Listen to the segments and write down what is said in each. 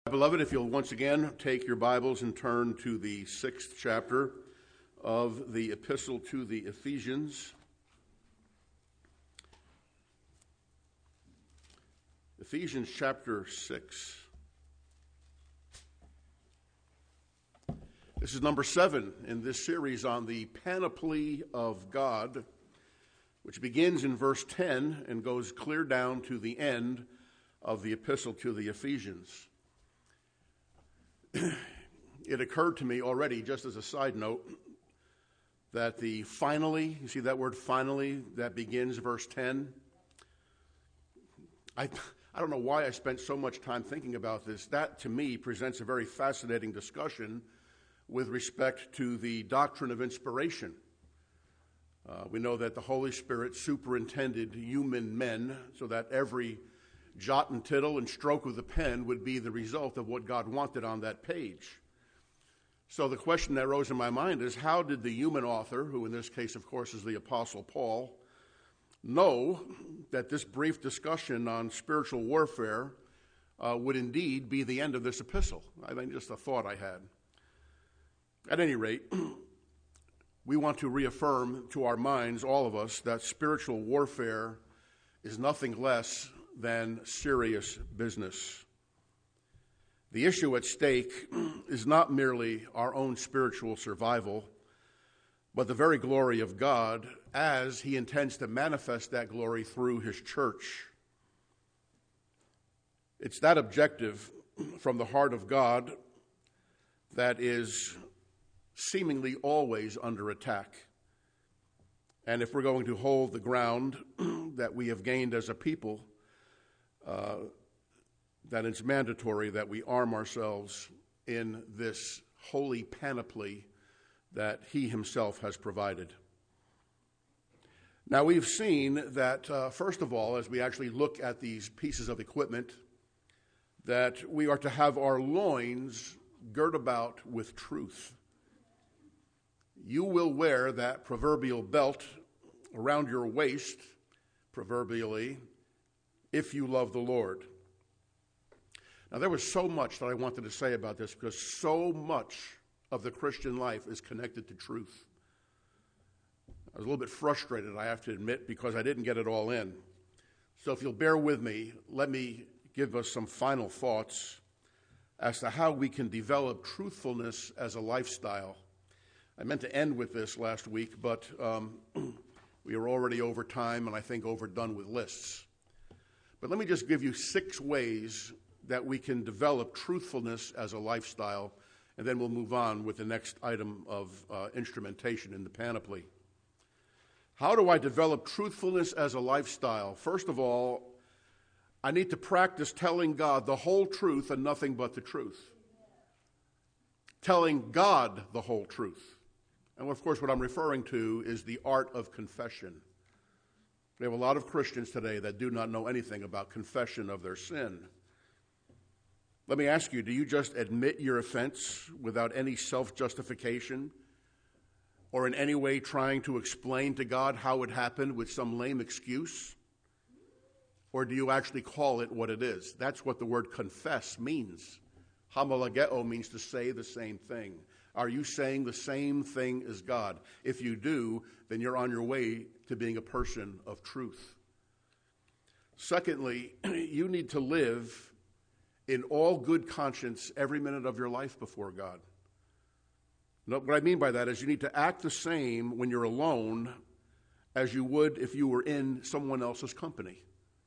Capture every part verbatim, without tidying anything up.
Beloved, if you'll once again take your Bibles and turn to the sixth chapter of the epistle to the Ephesians. Ephesians chapter six. This is number seven in this series on the panoply of God, which begins in verse ten and goes clear down to the end of the epistle to the Ephesians. It occurred to me already, just as a side note, that the finally, you see that word finally, that begins verse ten? I, I don't know why I spent so much time thinking about this. That, to me, presents a very fascinating discussion with respect to the doctrine of inspiration. Uh, we know that the Holy Spirit superintended human men so that every jot and tittle and stroke of the pen would be the result of what God wanted on that page. So the question that rose in my mind is, how did the human author, who in this case, of course, is the Apostle Paul, know that this brief discussion on spiritual warfare uh, would indeed be the end of this epistle? I mean, just a thought I had. At any rate, we want to reaffirm to our minds, all of us, that spiritual warfare is nothing less than serious business. The issue at stake is not merely our own spiritual survival, but the very glory of God as He intends to manifest that glory through His church. It's that objective from the heart of God that is seemingly always under attack. And if we're going to hold the ground that we have gained as a people, Uh, that it's mandatory that we arm ourselves in this holy panoply that He Himself has provided. Now, we've seen that, uh, first of all, as we actually look at these pieces of equipment, that we are to have our loins girt about with truth. You will wear that proverbial belt around your waist, proverbially, if you love the Lord. Now, there was so much that I wanted to say about this because so much of the Christian life is connected to truth. I was a little bit frustrated, I have to admit, because I didn't get it all in. So if you'll bear with me, let me give us some final thoughts as to how we can develop truthfulness as a lifestyle. I meant to end with this last week, but um, we are already over time and I think overdone with lists. But let me just give you six ways that we can develop truthfulness as a lifestyle, and then we'll move on with the next item of uh, instrumentation in the panoply. How do I develop truthfulness as a lifestyle? First of all, I need to practice telling God the whole truth and nothing but the truth. Telling God the whole truth. And of course, what I'm referring to is the art of confession. We have a lot of Christians today that do not know anything about confession of their sin. Let me ask you, do you just admit your offense without any self-justification or in any way trying to explain to God how it happened with some lame excuse? Or do you actually call it what it is? That's what the word confess means. Homologeo means to say the same thing. Are you saying the same thing as God? If you do, then you're on your way to being a person of truth. Secondly, you need to live in all good conscience every minute of your life before God. Now, what I mean by that is you need to act the same when you're alone as you would if you were in someone else's company.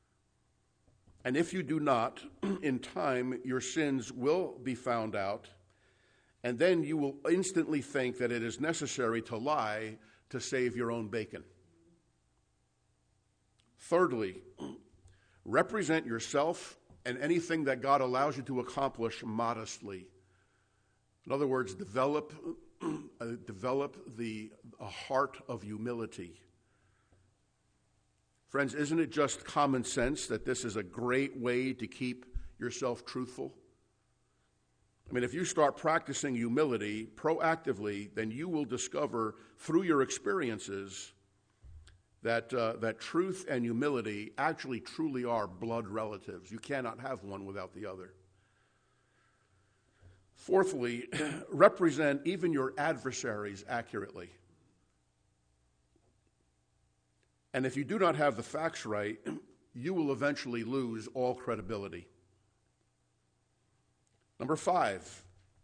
And if you do not, in time, your sins will be found out, and then you will instantly think that it is necessary to lie to save your own bacon. Thirdly, represent yourself and anything that God allows you to accomplish modestly. In other words, develop, uh, develop the a heart of humility. Friends, isn't it just common sense that this is a great way to keep yourself truthful? I mean, if you start practicing humility proactively, then you will discover through your experiences that uh, that truth and humility actually truly are blood relatives. You cannot have one without the other. Fourthly, represent even your adversaries accurately. And if you do not have the facts right, you will eventually lose all credibility. Number five,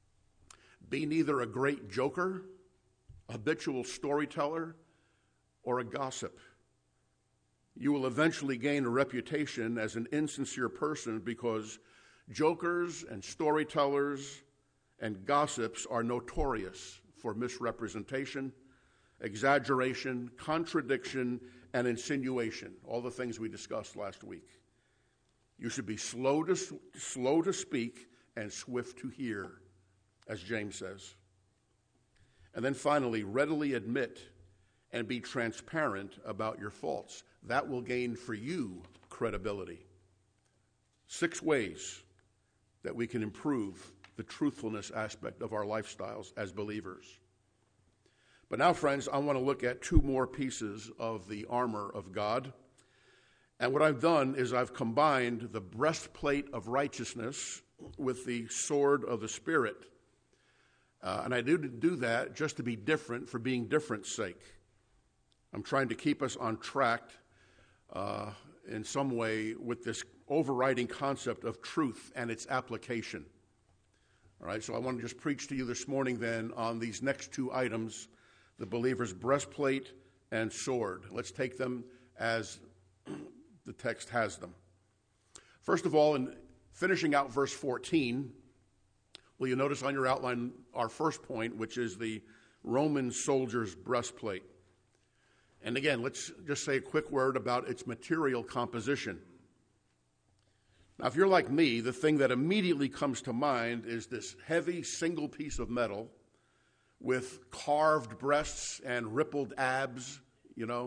be neither a great joker, a habitual storyteller, or a gossip. You will eventually gain a reputation as an insincere person because jokers and storytellers and gossips are notorious for misrepresentation, exaggeration, contradiction, and insinuation, all the things we discussed last week. You should be slow to, slow to speak and swift to hear, as James says. And then finally, readily admit and be transparent about your faults. That will gain for you credibility. Six ways that we can improve the truthfulness aspect of our lifestyles as believers. But now, friends, I want to look at two more pieces of the armor of God. And what I've done is I've combined the breastplate of righteousness with the sword of the Spirit. Uh, and I do do that just to be different for being different's sake. I'm trying to keep us on track uh, in some way with this overriding concept of truth and its application. All right, so I want to just preach to you this morning then on these next two items, the believer's breastplate and sword. Let's take them as the text has them. First of all, in finishing out verse fourteen, will you notice on your outline our first point, which is the Roman soldier's breastplate. And again, let's just say a quick word about its material composition. Now, if you're like me, the thing that immediately comes to mind is this heavy single piece of metal with carved breasts and rippled abs, you know.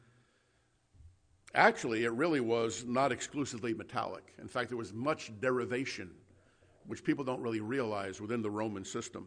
Actually, it really was not exclusively metallic. In fact, there was much derivation, which people don't really realize within the Roman system.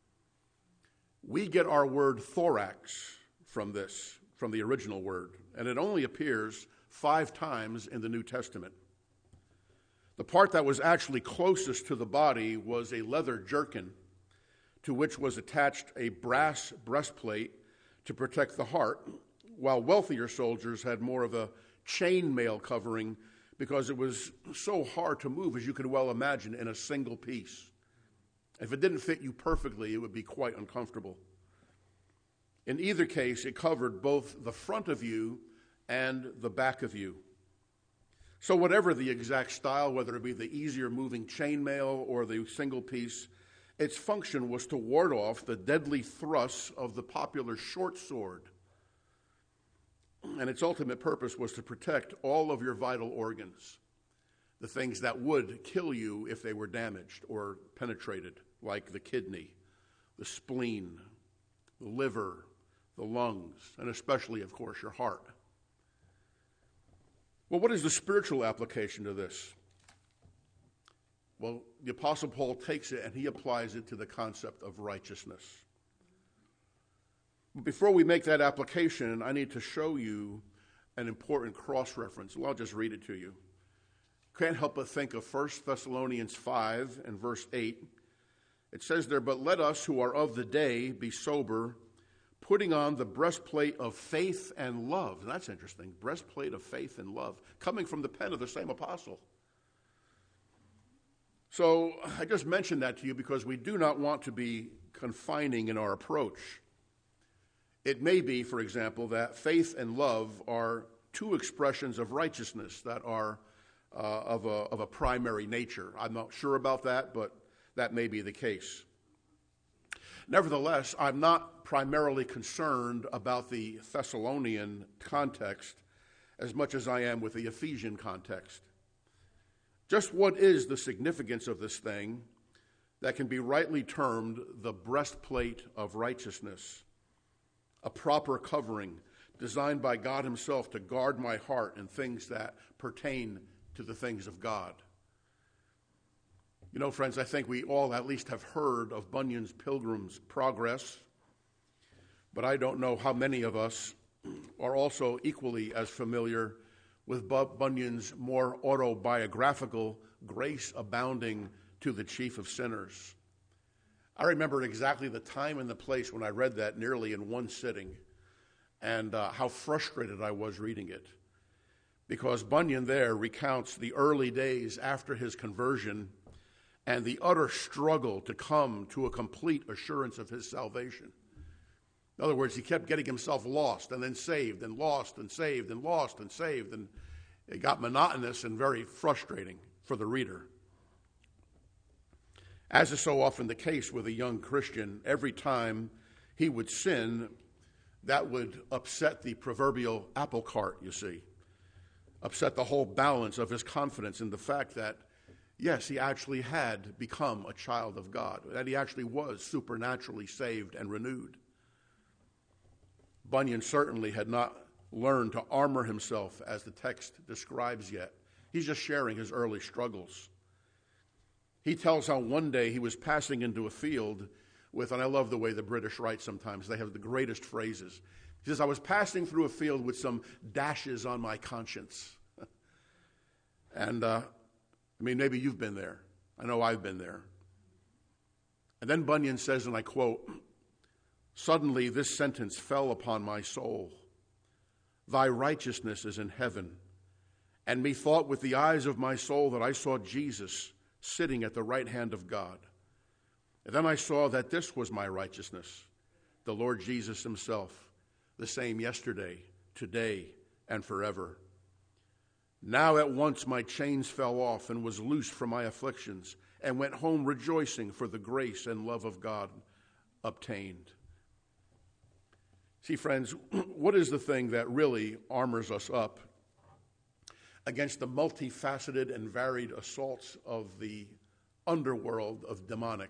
We get our word thorax from this, from the original word, and it only appears five times in the New Testament. The part that was actually closest to the body was a leather jerkin, to which was attached a brass breastplate to protect the heart, while wealthier soldiers had more of a chainmail covering because it was so hard to move, as you could well imagine, in a single piece. If it didn't fit you perfectly, it would be quite uncomfortable. In either case, it covered both the front of you and the back of you. So whatever the exact style, whether it be the easier moving chainmail or the single piece, its function was to ward off the deadly thrusts of the popular short sword. And its ultimate purpose was to protect all of your vital organs, the things that would kill you if they were damaged or penetrated, like the kidney, the spleen, the liver, the lungs, and especially, of course, your heart. Well, what is the spiritual application to this? Well, the Apostle Paul takes it and he applies it to the concept of righteousness. But before we make that application, I need to show you an important cross-reference. Well, I'll just read it to you. Can't help but think of First Thessalonians five and verse eight. It says there, "But let us who are of the day be sober, putting on the breastplate of faith and love." And that's interesting. Breastplate of faith and love, coming from the pen of the same apostle. So I just mentioned that to you because we do not want to be confining in our approach. It may be, for example, that faith and love are two expressions of righteousness that are uh, of, a, of a primary nature. I'm not sure about that, but that may be the case. Nevertheless, I'm not primarily concerned about the Thessalonian context as much as I am with the Ephesian context. Just what is the significance of this thing that can be rightly termed the breastplate of righteousness? A proper covering designed by God himself to guard my heart and things that pertain to the things of God. You know, friends, I think we all at least have heard of Bunyan's Pilgrim's Progress, but I don't know how many of us are also equally as familiar with Bunyan's more autobiographical Grace Abounding to the Chief of Sinners. I remember exactly the time and the place when I read that nearly in one sitting, and uh, how frustrated I was reading it. Because Bunyan there recounts the early days after his conversion and the utter struggle to come to a complete assurance of his salvation. In other words, he kept getting himself lost and then saved and lost and saved and lost and saved, and it got monotonous and very frustrating for the reader. As is so often the case with a young Christian, every time he would sin, that would upset the proverbial apple cart, you see. Upset the whole balance of his confidence in the fact that, yes, he actually had become a child of God, that he actually was supernaturally saved and renewed. Bunyan certainly had not learned to armor himself as the text describes yet. He's just sharing his early struggles. He tells how one day he was passing into a field with, and I love the way the British write sometimes, they have the greatest phrases. He says, I was passing through a field with some dashes on my conscience. and, uh, I mean, maybe you've been there. I know I've been there. And then Bunyan says, and I quote, suddenly this sentence fell upon my soul. Thy righteousness is in heaven. And methought with the eyes of my soul that I saw Jesus sitting at the right hand of God. And then I saw that this was my righteousness, the Lord Jesus himself, the same yesterday, today, and forever. Now at once my chains fell off and was loosed from my afflictions, and went home rejoicing for the grace and love of God obtained. See, friends, what is the thing that really armors us up against the multifaceted and varied assaults of the underworld of demonic?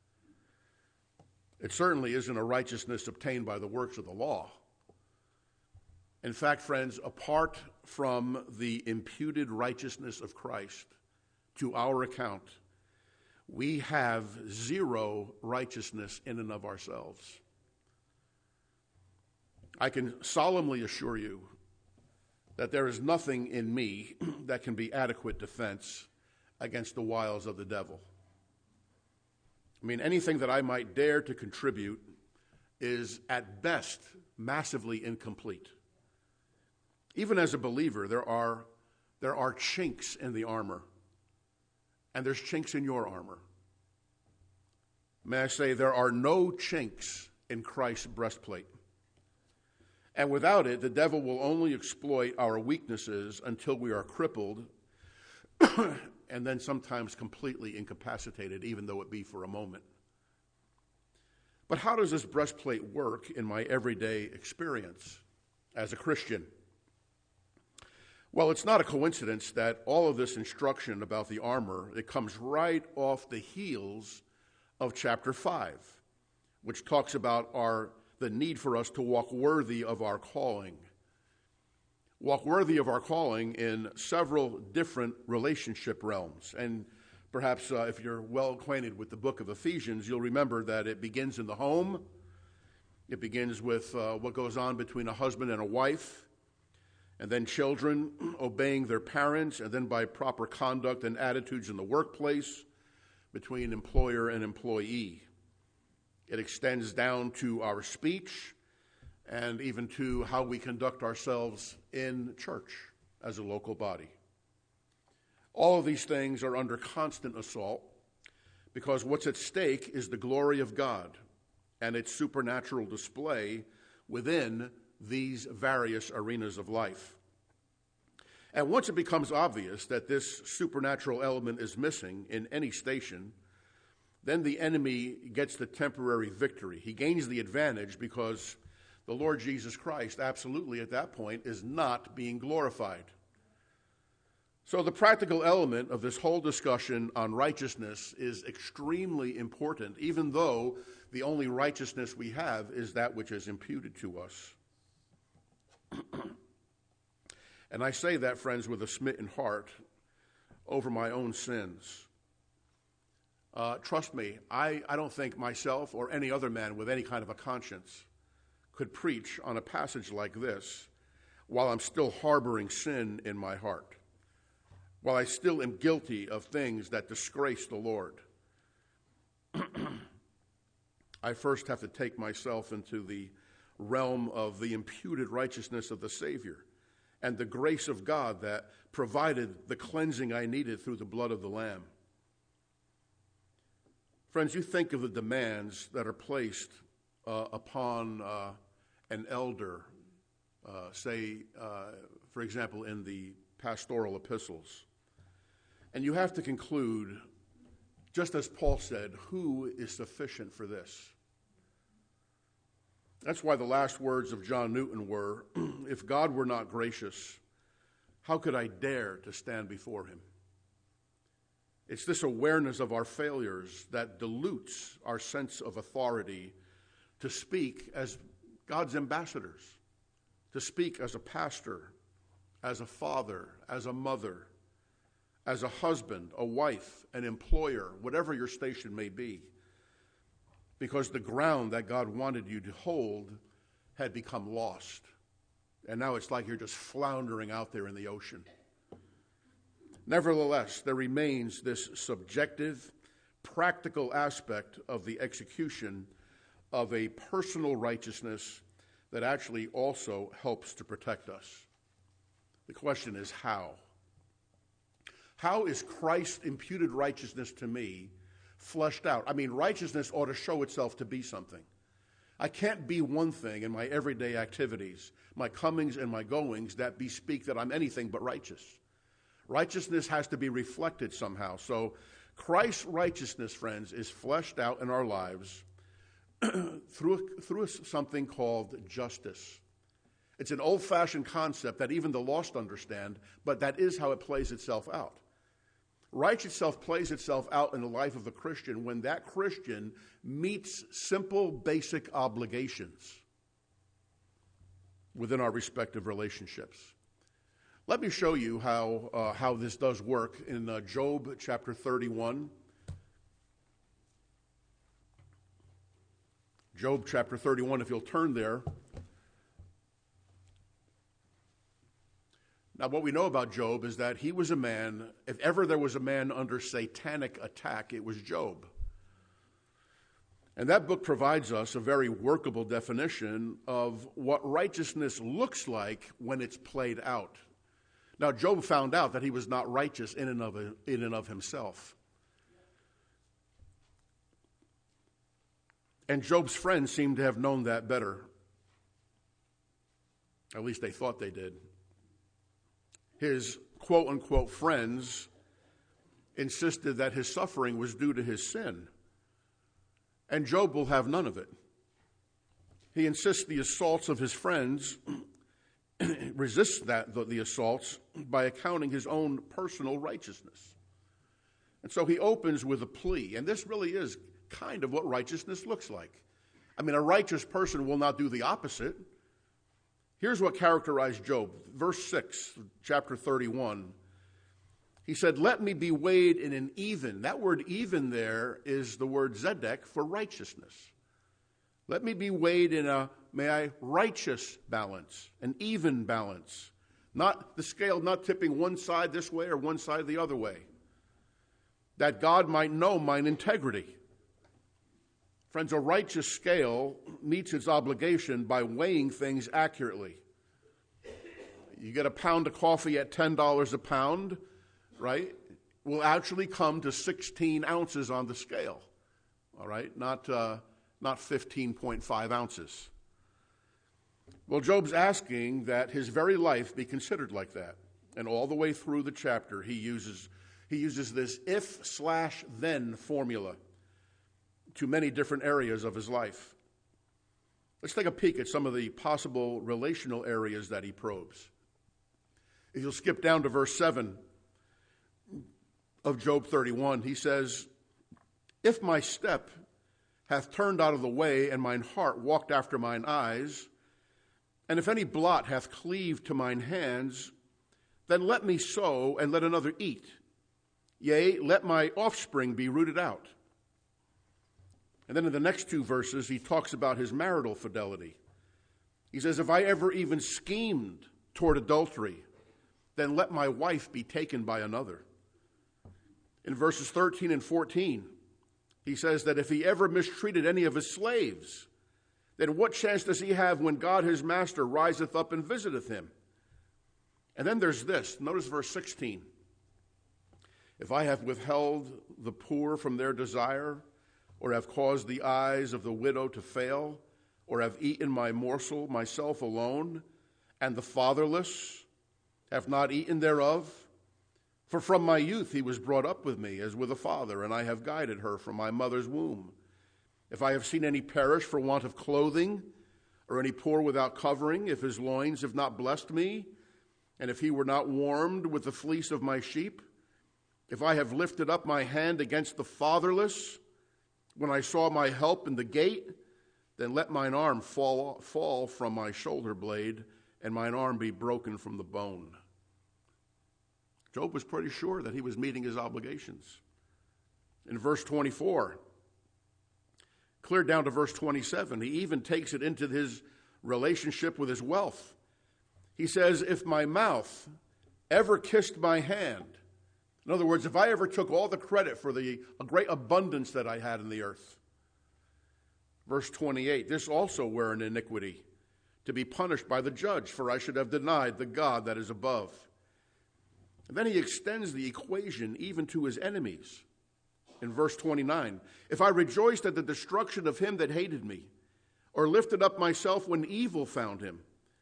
It certainly isn't a righteousness obtained by the works of the law. In fact, friends, apart from the imputed righteousness of Christ to our account, we have zero righteousness in and of ourselves. I can solemnly assure you that there is nothing in me that can be adequate defense against the wiles of the devil. I mean, anything that I might dare to contribute is at best massively incomplete. Even as a believer, there are, there are chinks in the armor, and there's chinks in your armor. May I say, there are no chinks in Christ's breastplate. And without it, the devil will only exploit our weaknesses until we are crippled and then sometimes completely incapacitated, even though it be for a moment. But how does this breastplate work in my everyday experience as a Christian? Well, it's not a coincidence that all of this instruction about the armor, it comes right off the heels of chapter five, which talks about our the need for us to walk worthy of our calling. Walk worthy of our calling in several different relationship realms. And perhaps uh, if you're well acquainted with the book of Ephesians, you'll remember that it begins in the home. It begins with uh, what goes on between a husband and a wife, and then children obeying their parents, and then by proper conduct and attitudes in the workplace between employer and employee. It extends down to our speech and even to how we conduct ourselves in church as a local body. All of these things are under constant assault because what's at stake is the glory of God and its supernatural display within these various arenas of life. And once it becomes obvious that this supernatural element is missing in any station, then the enemy gets the temporary victory. He gains the advantage because the Lord Jesus Christ absolutely at that point is not being glorified. So the practical element of this whole discussion on righteousness is extremely important, even though the only righteousness we have is that which is imputed to us. And I say that, friends, with a smitten heart over my own sins. Uh, trust me, I, I don't think myself or any other man with any kind of a conscience could preach on a passage like this while I'm still harboring sin in my heart, while I still am guilty of things that disgrace the Lord. I first have to take myself into the realm of the imputed righteousness of the Savior and the grace of God that provided the cleansing I needed through the blood of the Lamb. Friends, you think of the demands that are placed uh, upon uh, an elder, uh, say, uh, for example, in the pastoral epistles. And you have to conclude, just as Paul said, who is sufficient for this? That's why the last words of John Newton were, if God were not gracious, how could I dare to stand before him? It's this awareness of our failures that dilutes our sense of authority to speak as God's ambassadors, to speak as a pastor, as a father, as a mother, as a husband, a wife, an employer, whatever your station may be, because the ground that God wanted you to hold had become lost. And now it's like you're just floundering out there in the ocean. Nevertheless, there remains this subjective, practical aspect of the execution of a personal righteousness that actually also helps to protect us. The question is how? How is Christ's imputed righteousness to me fleshed out? I mean, righteousness ought to show itself to be something. I can't be one thing in my everyday activities, my comings and my goings, that bespeak that I'm anything but righteous. Righteousness has to be reflected somehow. So Christ's righteousness, friends, is fleshed out in our lives through, through something called justice. It's an old-fashioned concept that even the lost understand, but that is how it plays itself out. Righteousness itself plays itself out in the life of a Christian when that Christian meets simple, basic obligations within our respective relationships. Let me show you how uh, how this does work in uh, Job chapter thirty-one. Job chapter thirty-one, if you'll turn there. Now, what we know about Job is that he was a man, if ever there was a man under satanic attack, it was Job. And that book provides us a very workable definition of what righteousness looks like when it's played out. Now, Job found out that he was not righteous in and of, in and of himself. And Job's friends seem to have known that better. At least they thought they did. His quote-unquote friends insisted that his suffering was due to his sin. And Job will have none of it. He insists the assaults of his friends resists that the, the assaults by accounting his own personal righteousness. And so he opens with a plea, and this really is kind of what righteousness looks like. I mean, a righteous person will not do the opposite. Here's what characterized Job. Verse six, chapter thirty-one. He said, let me be weighed in an even. That word even there is the word zedek for righteousness. Let me be weighed in a, may I, righteous balance, an even balance. Not the scale not tipping one side this way or one side the other way. That God might know mine integrity. Friends, a righteous scale meets its obligation by weighing things accurately. You get a pound of coffee at ten dollars a pound, right? Will actually come to sixteen ounces on the scale, all right? Not, uh, not fifteen point five ounces. Well, Job's asking that his very life be considered like that. And all the way through the chapter, he uses, he uses this if slash then formula to many different areas of his life. Let's take a peek at some of the possible relational areas that he probes. If you'll skip down to verse seven of Job thirty-one, he says, if my step hath turned out of the way, and mine heart walked after mine eyes, and if any blot hath cleaved to mine hands, then let me sow, and let another eat. Yea, let my offspring be rooted out. And then in the next two verses, he talks about his marital fidelity. He says, if I ever even schemed toward adultery, then let my wife be taken by another. In verses thirteen and fourteen, He says that if he ever mistreated any of his slaves, then what chance does he have when God his master riseth up and visiteth him? And then there's this. Notice verse sixteen. If I have withheld the poor from their desire, or have caused the eyes of the widow to fail, or have eaten my morsel myself alone, and the fatherless have not eaten thereof, for from my youth he was brought up with me as with a father, and I have guided her from my mother's womb. If I have seen any perish for want of clothing, or any poor without covering, if his loins have not blessed me, and if he were not warmed with the fleece of my sheep, if I have lifted up my hand against the fatherless, when I saw my help in the gate, then let mine arm fall, fall from my shoulder blade, and mine arm be broken from the bone. Job was pretty sure that he was meeting his obligations. In verse twenty-four, clear down to verse twenty-seven, he even takes it into his relationship with his wealth. He says, if my mouth ever kissed my hand, in other words, if I ever took all the credit for the great abundance that I had in the earth. Verse twenty-eight, this also were an iniquity, to be punished by the judge, for I should have denied the God that is above. And then he extends the equation even to his enemies. In verse twenty-nine, if I rejoiced at the destruction of him that hated me, or lifted up myself when evil found him.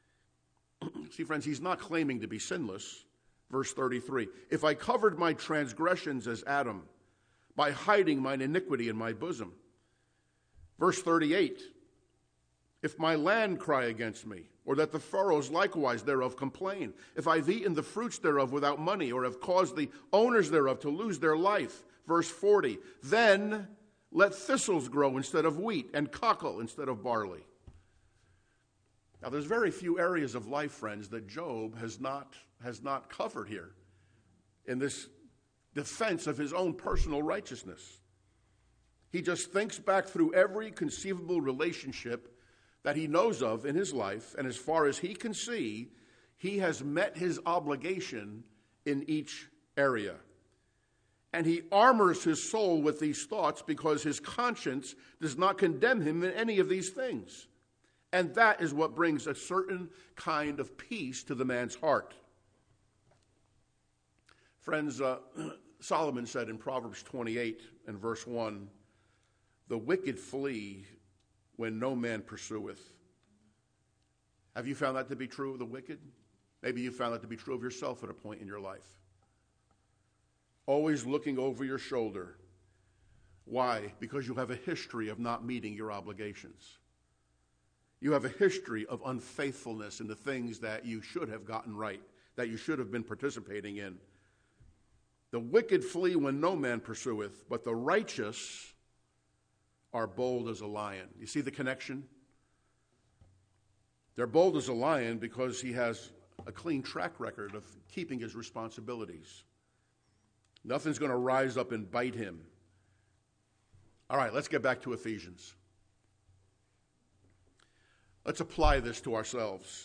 See, friends, he's not claiming to be sinless. Verse thirty-three, if I covered my transgressions as Adam, by hiding mine iniquity in my bosom. Verse thirty-eight, if my land cry against me, or that the furrows likewise thereof complain, if I've eaten the fruits thereof without money, or have caused the owners thereof to lose their life. Verse forty, then let thistles grow instead of wheat, and cockle instead of barley. Now, there's very few areas of life, friends, that Job has not, has not covered here in this defense of his own personal righteousness. He just thinks back through every conceivable relationship that he knows of in his life, and as far as he can see, he has met his obligation in each area. And he armors his soul with these thoughts because his conscience does not condemn him in any of these things. And that is what brings a certain kind of peace to the man's heart. Friends, uh, Solomon said in Proverbs twenty-eight and verse one, the wicked flee when no man pursueth. Have you found that to be true of the wicked? Maybe you found that to be true of yourself at a point in your life. Always looking over your shoulder. Why? Because you have a history of not meeting your obligations. You have a history of unfaithfulness in the things that you should have gotten right, that you should have been participating in. The wicked flee when no man pursueth, but the righteous are bold as a lion. You see the connection? They're bold as a lion because he has a clean track record of keeping his responsibilities. Nothing's going to rise up and bite him. All right, let's get back to Ephesians. Let's apply this to ourselves.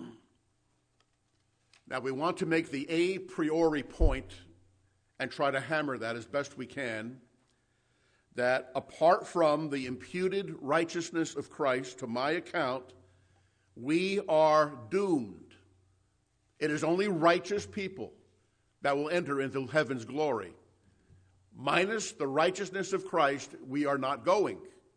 Now, we want to make the a priori point and try to hammer that as best we can, that apart from the imputed righteousness of Christ to my account, we are doomed. It is only righteous people that will enter into heaven's glory. Minus the righteousness of Christ, we are not going.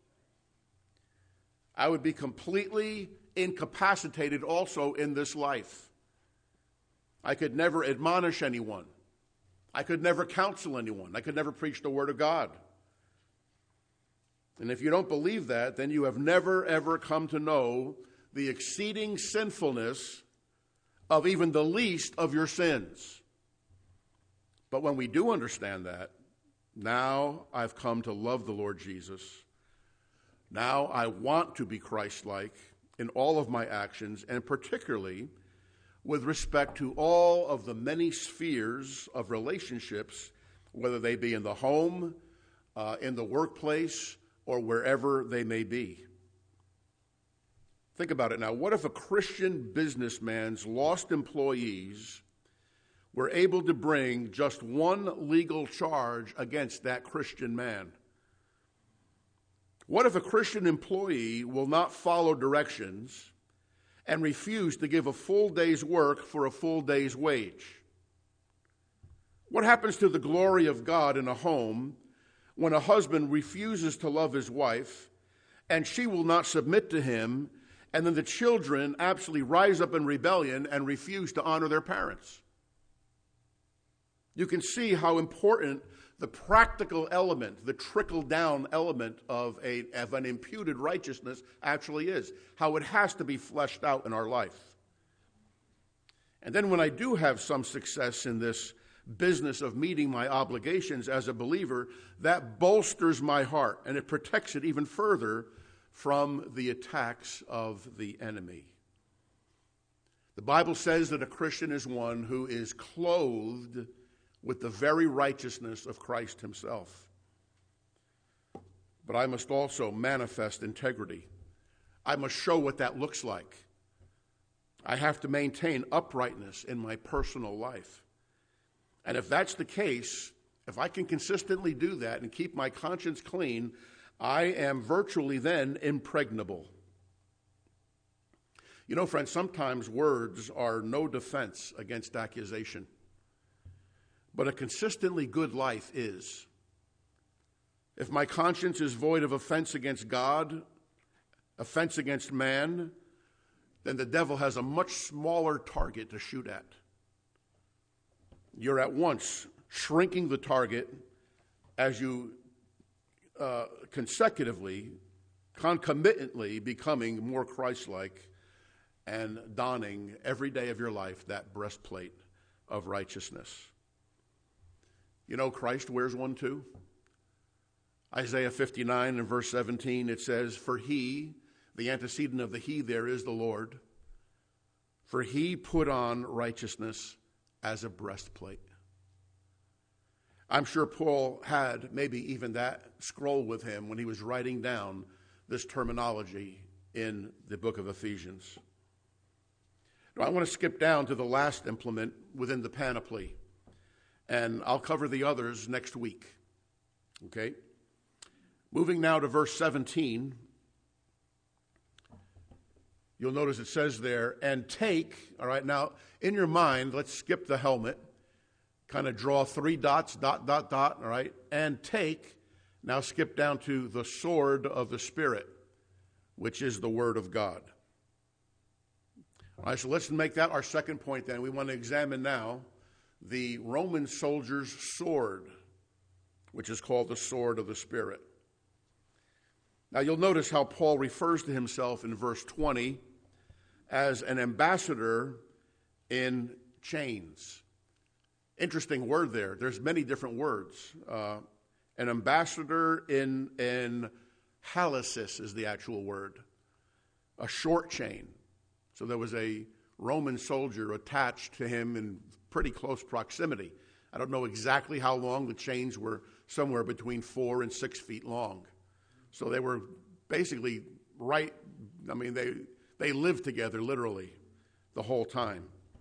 I would be completely incapacitated also in this life. I could never admonish anyone. I could never counsel anyone. I could never preach the Word of God. And if you don't believe that, then you have never, ever come to know the exceeding sinfulness of even the least of your sins. But when we do understand that, now I've come to love the Lord Jesus. Now I want to be Christ-like in all of my actions, and particularly with respect to all of the many spheres of relationships, whether they be in the home, uh, in the workplace, or wherever they may be. Think about it now. What if a Christian businessman's lost employees were able to bring just one legal charge against that Christian man? What if a Christian employee will not follow directions and refuse to give a full day's work for a full day's wage? What happens to the glory of God in a home when a husband refuses to love his wife and she will not submit to him, and then the children absolutely rise up in rebellion and refuse to honor their parents? You can see how important the practical element, the trickle-down element of, a, of an imputed righteousness actually is, how it has to be fleshed out in our life. And then when I do have some success in this business of meeting my obligations as a believer, that bolsters my heart, and it protects it even further from the attacks of the enemy. The Bible says that a Christian is one who is clothed with the very righteousness of Christ himself. But I must also manifest integrity. I must show what that looks like. I have to maintain uprightness in my personal life. And if that's the case, if I can consistently do that and keep my conscience clean, I am virtually then impregnable. You know, friends, sometimes words are no defense against accusation. But a consistently good life is. If my conscience is void of offense against God, offense against man, then the devil has a much smaller target to shoot at. You're at once shrinking the target as you uh, consecutively, concomitantly becoming more Christ-like and donning every day of your life that breastplate of righteousness. You know, Christ wears one too. Isaiah fifty-nine and verse seventeen, it says, "For he," the antecedent of the he there is the Lord, "for he put on righteousness as a breastplate." I'm sure Paul had maybe even that scroll with him when he was writing down this terminology in the book of Ephesians. Now, I want to skip down to the last implement within the panoply, and I'll cover the others next week. Okay? Moving now to verse seventeen, you'll notice it says there, "And take," all right, now in your mind, let's skip the helmet, kind of draw three dots, dot, dot, dot, all right, "and take," now skip down to the sword of the Spirit, which is the Word of God. All right, so let's make that our second point then. We want to examine now the Roman soldier's sword, which is called the sword of the Spirit. Now you'll notice how Paul refers to himself in verse twenty as an ambassador in chains. Interesting word there. There's many different words. Uh, an ambassador in, in halasis is the actual word, a short chain. So there was a Roman soldier attached to him in pretty close proximity. I don't know exactly how long. The chains were somewhere between four and six feet long. So they were basically right, I mean, they, they lived together literally the whole time.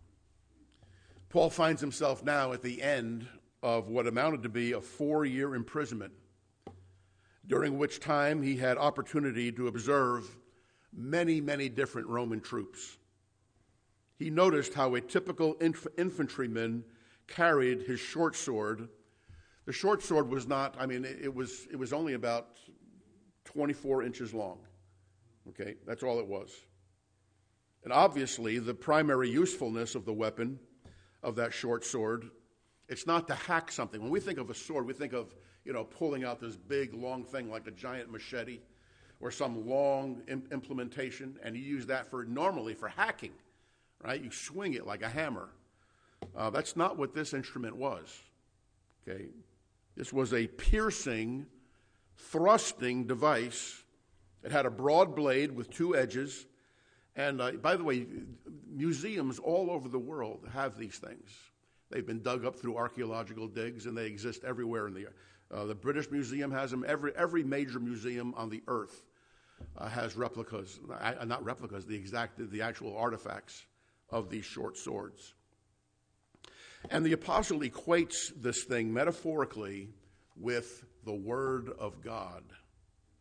Paul finds himself now at the end of what amounted to be a four-year imprisonment, during which time he had opportunity to observe many, many different Roman troops. He noticed how a typical inf- infantryman carried his short sword. The short sword was not, I mean, it, it was it was only about twenty-four inches long. Okay, that's all it was. And obviously, the primary usefulness of the weapon, of that short sword, it's not to hack something. When we think of a sword, we think of, you know, pulling out this big, long thing like a giant machete or some long im- implementation, and you use that for normally for hacking, right? You swing it like a hammer. Uh, that's not what this instrument was, okay? This was a piercing, thrusting device. It had a broad blade with two edges. And uh, by the way, museums all over the world have these things. They've been dug up through archaeological digs, and they exist everywhere in the earth. Uh, the British Museum has them. Every every major museum on the earth uh, has replicas, uh, not replicas, the exact, the actual artifacts of these short swords. And the apostle equates this thing metaphorically with the Word of God.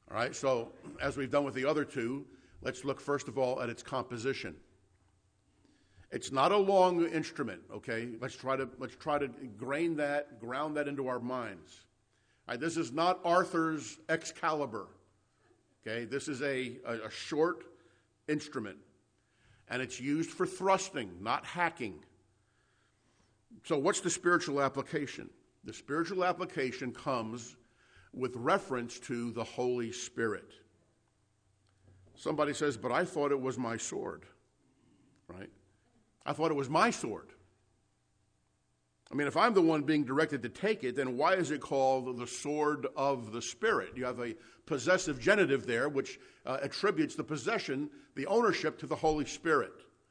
All right, so as we've done with the other two, let's look first of all at its composition. It's not a long instrument, okay? Let's try to let's try to grain that, ground that into our minds. All right, this is not Arthur's Excalibur. Okay, this is a, a, a short instrument, and it's used for thrusting, not hacking. So what's the spiritual application? The spiritual application comes with reference to the Holy Spirit. Somebody says, but I thought it was my sword, right? I thought it was my sword. I mean, if I'm the one being directed to take it, then why is it called the sword of the Spirit? You have a possessive genitive there, which uh, attributes the possession, the ownership to the Holy Spirit.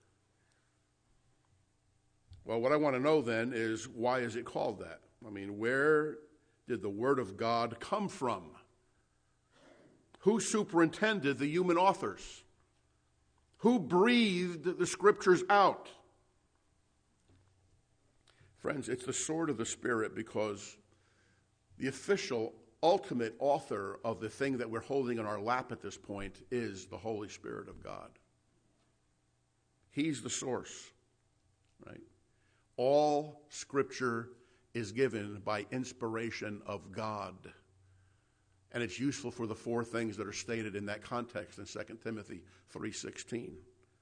Well, what I want to know then is, why is it called that? I mean, where did the Word of God come from? Who superintended the human authors? Who breathed the Scriptures out? Friends, it's the sword of the Spirit because the official, ultimate author of the thing that we're holding in our lap at this point is the Holy Spirit of God. He's the source, right? All Scripture is given by inspiration of God. And it's useful for the four things that are stated in that context in Second Timothy three sixteen.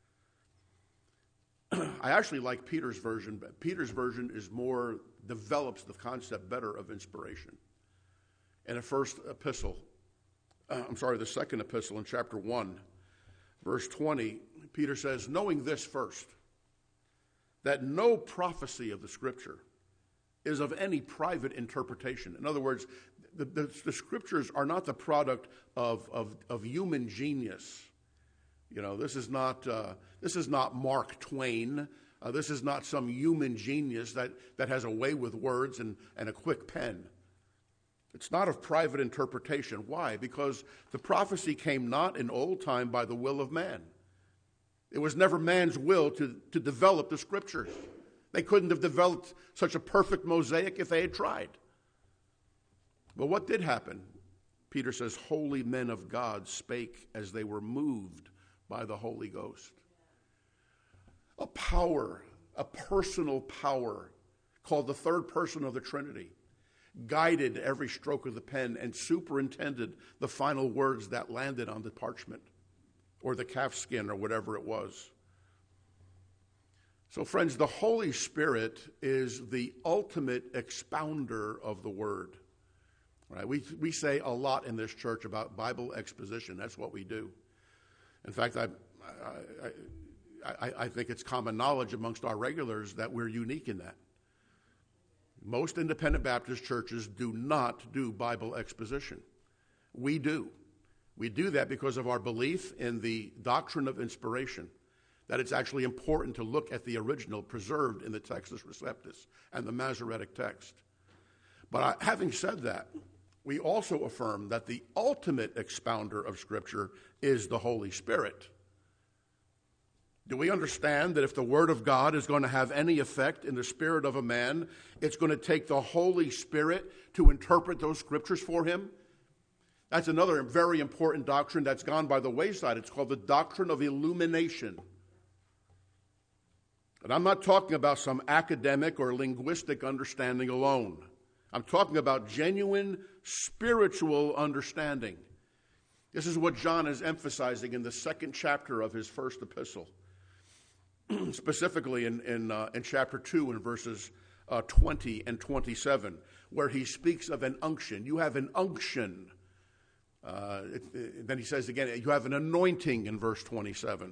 I actually like Peter's version, but Peter's version is more, develops the concept better of inspiration. In the first epistle, uh, I'm sorry, the second epistle in chapter one, verse twenty, Peter says, knowing this first, that no prophecy of the Scripture is of any private interpretation. In other words, the, the, the Scriptures are not the product of, of, of human genius. You know, this is not uh, this is not Mark Twain. Uh, this is not some human genius that, that has a way with words and, and a quick pen. It's not of private interpretation. Why? Because the prophecy came not in old time by the will of man. It was never man's will to, to develop the Scriptures. They couldn't have developed such a perfect mosaic if they had tried. But what did happen? Peter says, holy men of God spake as they were moved by the Holy Ghost. A power, a personal power called the third person of the Trinity, guided every stroke of the pen and superintended the final words that landed on the parchment or the calf skin or whatever it was. So friends, the Holy Spirit is the ultimate expounder of the Word. Right? We, we say a lot in this church about Bible exposition. That's what we do. In fact, I, I, I, I think it's common knowledge amongst our regulars that we're unique in that. Most independent Baptist churches do not do Bible exposition. We do. We do that because of our belief in the doctrine of inspiration, that it's actually important to look at the original preserved in the Textus Receptus and the Masoretic text. But I, having said that, we also affirm that the ultimate expounder of Scripture is the Holy Spirit. Do we understand that if the Word of God is going to have any effect in the spirit of a man, it's going to take the Holy Spirit to interpret those Scriptures for him? That's another very important doctrine that's gone by the wayside. It's called the doctrine of illumination. And I'm not talking about some academic or linguistic understanding alone. I'm talking about genuine spiritual understanding. This is what John is emphasizing in the second chapter of his first epistle, specifically in, in, uh, in chapter two in verses uh, twenty and twenty-seven, where he speaks of an unction. You have an unction. Uh, it, it, then he says again, you have an anointing in verse twenty-seven.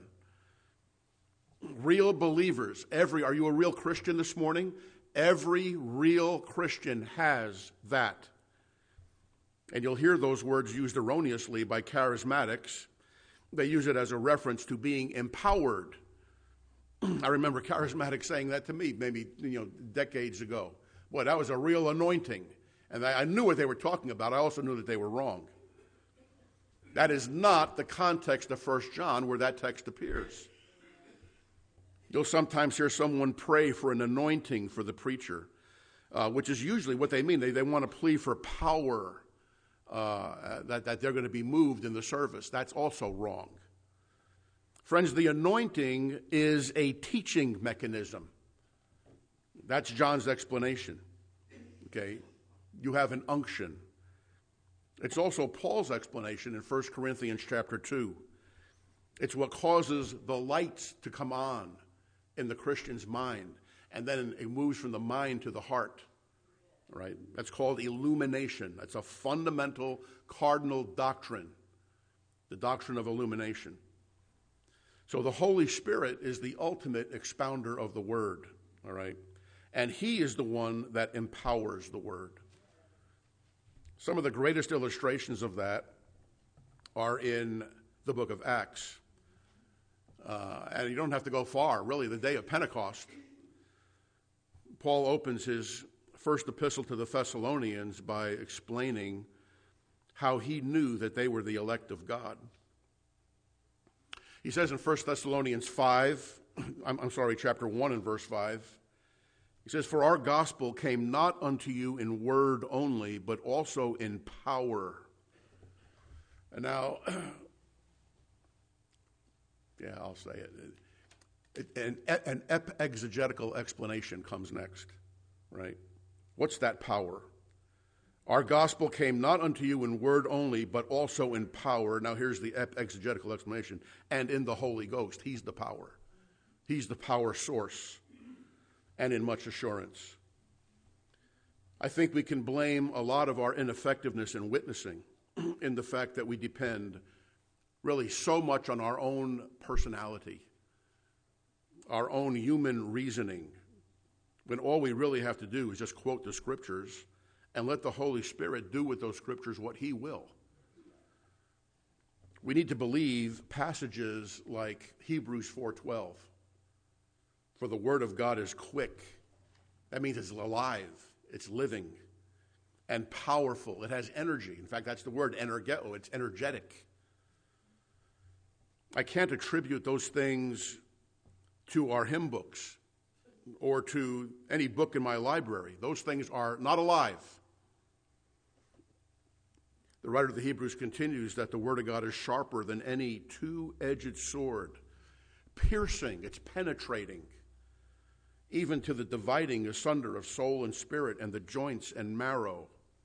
Real believers, every, are you a real Christian this morning? Every real Christian has that. And you'll hear those words used erroneously by charismatics. They use it as a reference to being empowered. I remember charismatics saying that to me maybe you know decades ago. Boy, that was a real anointing. And I, I knew what they were talking about. I also knew that they were wrong. That is not the context of First John where that text appears. You'll sometimes hear someone pray for an anointing for the preacher, uh, which is usually what they mean. They, they want to plea for power uh, that, that they're going to be moved in the service. That's also wrong. Friends, the anointing is a teaching mechanism. That's John's explanation. Okay? You have an unction. It's also Paul's explanation in First Corinthians chapter two. It's what causes the lights to come on in the Christian's mind, and then it moves from the mind to the heart. Right? That's called illumination. That's a fundamental cardinal doctrine, the doctrine of illumination. So the Holy Spirit is the ultimate expounder of the Word, all right? And He is the one that empowers the Word. Some of the greatest illustrations of that are in the book of Acts. Uh, and you don't have to go far, really, the day of Pentecost. Paul opens his first epistle to the Thessalonians by explaining how he knew that they were the elect of God. He says in First Thessalonians five, I'm, I'm sorry, chapter one and verse five, he says, "For our gospel came not unto you in word only, but also in power." And now, yeah, I'll say it. it an, an exegetical explanation comes next, right? What's that power? Our gospel came not unto you in word only, but also in power. Now here's the exegetical explanation. And in the Holy Ghost. He's the power. He's the power source. And in much assurance. I think we can blame a lot of our ineffectiveness in witnessing in the fact that we depend really so much on our own personality, our own human reasoning, when all we really have to do is just quote the Scriptures and let the Holy Spirit do with those Scriptures what He will. We need to believe passages like Hebrews four twelve. For the Word of God is quick. That means it's alive, it's living, and powerful. It has energy. In fact, that's the word, energeto. It's energetic. I can't attribute those things to our hymn books or to any book in my library. Those things are not alive. The writer of the Hebrews continues that the Word of God is sharper than any two-edged sword, piercing, it's penetrating, even to the dividing asunder of soul and spirit and the joints and marrow.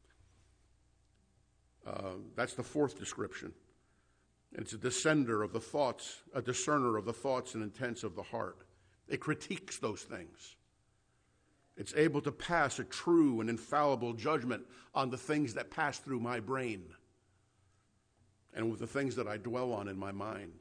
Uh, that's the fourth description. It's a descender of the thoughts, a discerner of the thoughts and intents of the heart. It critiques those things. It's able to pass a true and infallible judgment on the things that pass through my brain and with the things that I dwell on in my mind.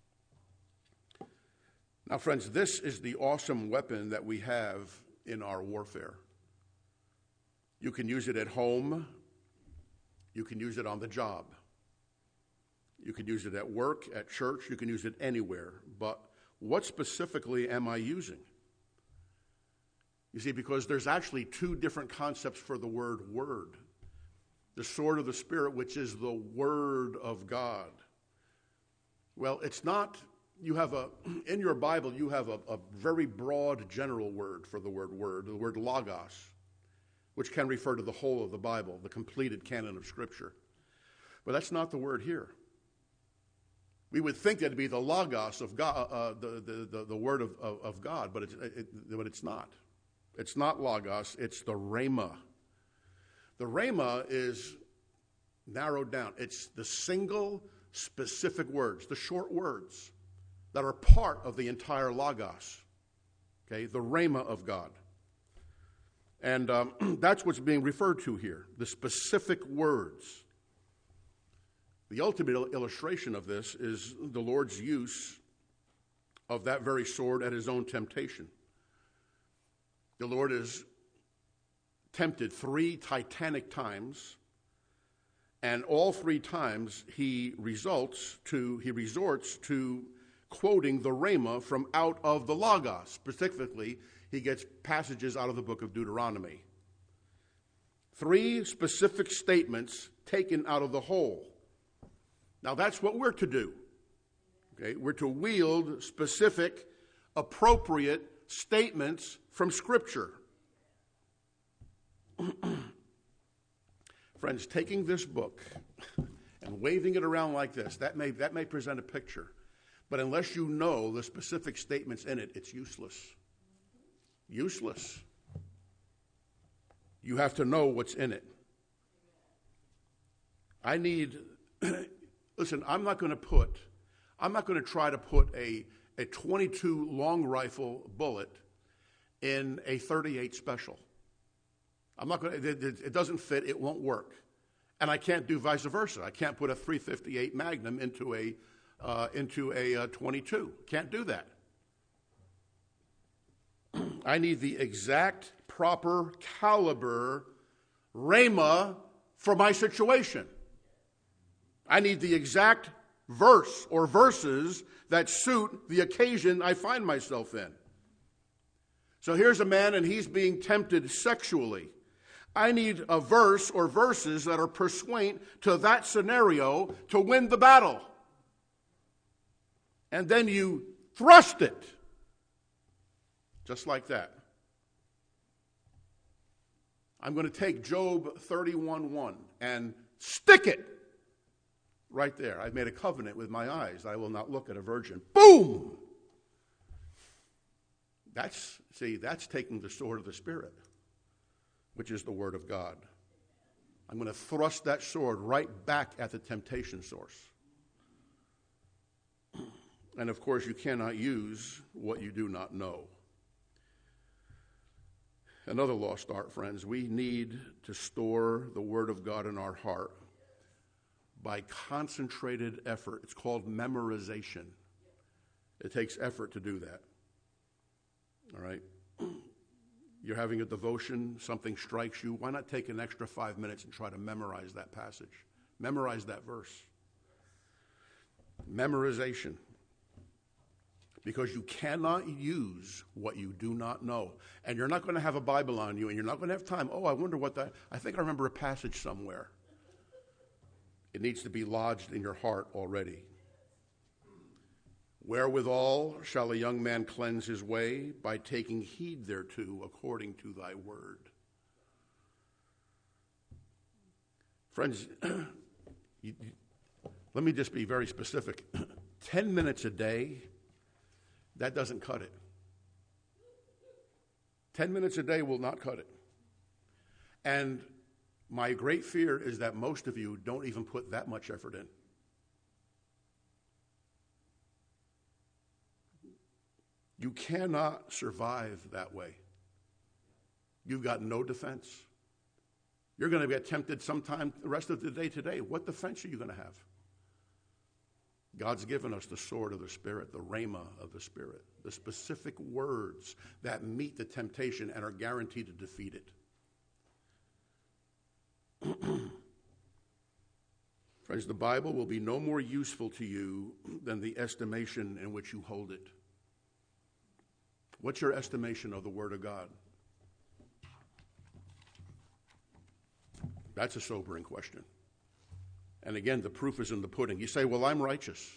Now, friends, this is the awesome weapon that we have in our warfare. You can use it at home. You can use it on the job. You can use it at work, at church. You can use it anywhere. But what specifically am I using? You see, because there's actually two different concepts for the word word. The sword of the Spirit, which is the Word of God. Well, it's not, you have a, in your Bible, you have a, a very broad general word for the word word, the word logos, which can refer to the whole of the Bible, the completed canon of Scripture. But that's not the word here. We would think that it'd be the logos of God, uh, the, the, the, the word of, of, of God, but it's, it, but it's not. It's not logos, it's the rhema. The rhema is narrowed down. It's the single specific words, the short words that are part of the entire logos, okay, the rhema of God. And um, that's what's being referred to here, the specific words. The ultimate illustration of this is the Lord's use of that very sword at his own temptation. The Lord is tempted three titanic times, and all three times he results to he resorts to quoting the rhema from out of the logos. Specifically, he gets passages out of the book of Deuteronomy. Three specific statements taken out of the whole. Now that's what we're to do. Okay, we're to wield specific, appropriate statements from Scripture. Friends, taking this book and waving it around like this, that may, that may present a picture. But unless you know the specific statements in it, it's useless. Useless. You have to know what's in it. I need, listen, I'm not going to put, I'm not going to try to put a, a twenty-two long rifle bullet in a thirty-eight special. I'm not going to, it, it doesn't fit, it won't work. And I can't do vice versa. I can't put a three fifty-eight Magnum into a, uh, into a uh, twenty-two. Can't do that. I need the exact proper caliber rhema for my situation. I need the exact verse or verses that suit the occasion I find myself in. So here's a man and he's being tempted sexually. I need a verse or verses that are pursuant to that scenario to win the battle. And then you thrust it. Just like that. I'm going to take Job thirty-one one and stick it right there. I've made a covenant with my eyes. I will not look at a virgin. Boom! That's, see, that's taking the sword of the Spirit, which is the Word of God. I'm going to thrust that sword right back at the temptation source. And of course, you cannot use what you do not know. Another lost art, friends. We need to store the Word of God in our heart by concentrated effort. It's called memorization. It takes effort to do that. All right? You're having a devotion, something strikes you. Why not take an extra five minutes and try to memorize that passage? Memorize that verse. Memorization. Because you cannot use what you do not know. And you're not going to have a Bible on you, and you're not going to have time. Oh, I wonder what that, I think I remember a passage somewhere. It needs to be lodged in your heart already. Wherewithal shall a young man cleanse his way? By taking heed thereto according to thy word. Friends, you, you, let me just be very specific. Ten minutes a day, that doesn't cut it. Ten minutes a day will not cut it. And my great fear is that most of you don't even put that much effort in. You cannot survive that way. You've got no defense. You're going to get tempted sometime the rest of the day today. What defense are you going to have? God's given us the sword of the Spirit, the rhema of the Spirit, the specific words that meet the temptation and are guaranteed to defeat it. Friends, the Bible will be no more useful to you than the estimation in which you hold it. What's your estimation of the Word of God? That's a sobering question. And again, the proof is in the pudding. You say, well, I'm righteous.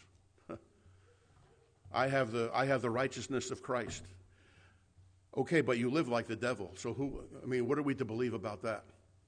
I have the I have the righteousness of Christ. Okay, but you live like the devil. So who, I mean, what are we to believe about that?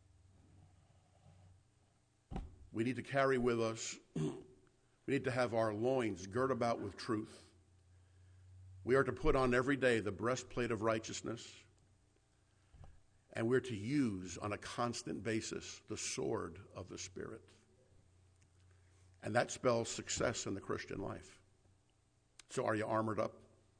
We need to carry with us, we need to have our loins girt about with truth. We are to put on every day the breastplate of righteousness. And we're to use on a constant basis the sword of the Spirit. And that spells success in the Christian life. So are you armored up?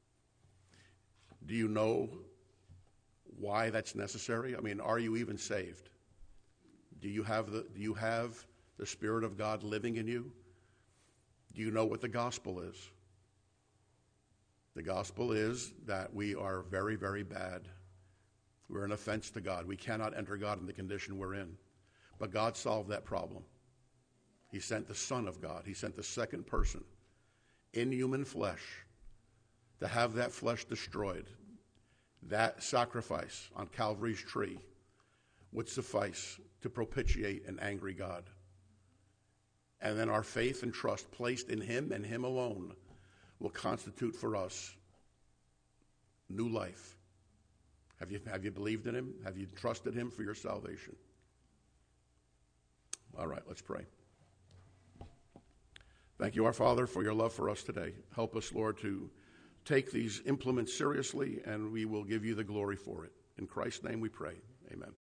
Do you know why that's necessary? I mean, are you even saved? Do you have the, do you have the Spirit of God living in you? Do you know what the gospel is? The gospel is that we are very, very bad. We're an offense to God. We cannot enter God in the condition we're in. But God solved that problem. He sent the Son of God. He sent the second person in human flesh to have that flesh destroyed. That sacrifice on Calvary's tree would suffice to propitiate an angry God. And then our faith and trust placed in him and him alone will constitute for us new life. Have you, have you believed in him? Have you trusted him for your salvation? All right, let's pray. Thank you, our Father, for your love for us today. Help us, Lord, to take these implements seriously, and we will give you the glory for it. In Christ's name we pray. Amen.